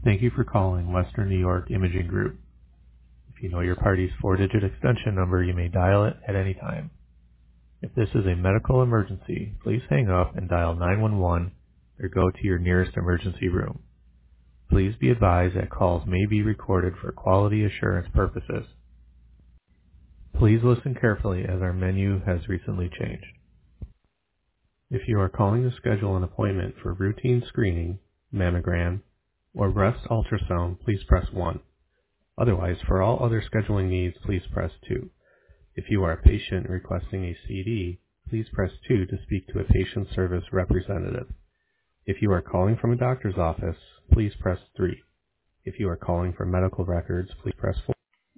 Thank you for calling Western New York Imaging Group. If you know your party's four-digit extension number, you may dial it at any time. If this is a medical emergency, please hang up and dial 911 or go to your nearest emergency room. Please be advised that calls may be recorded for quality assurance purposes. Please listen carefully as our menu has recently changed. If you are calling to schedule an appointment for routine screening, mammogram, or breast ultrasound, please press 1. Otherwise, for all other scheduling needs, please press 2. If you are a patient requesting a CD, please press 2 to speak to a patient service representative. If you are calling from a doctor's office, please press 3. If you are calling for medical records, please press 4.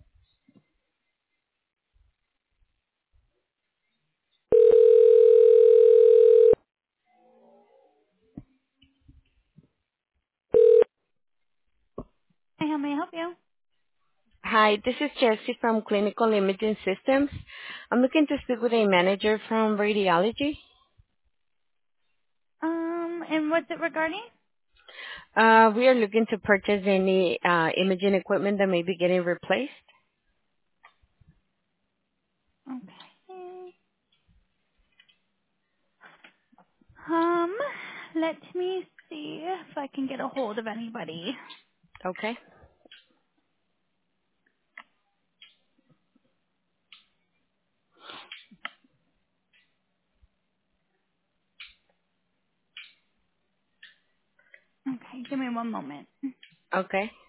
Hey, how may I help you? Hi, this is Jessie from Clinical Imaging Systems. I'm looking to speak with a manager from radiology. And what's it regarding? We are looking to purchase any imaging equipment that may be getting replaced. Okay. Um, let me see if I can get a hold of anybody. Okay. Okay, give me one moment. Okay.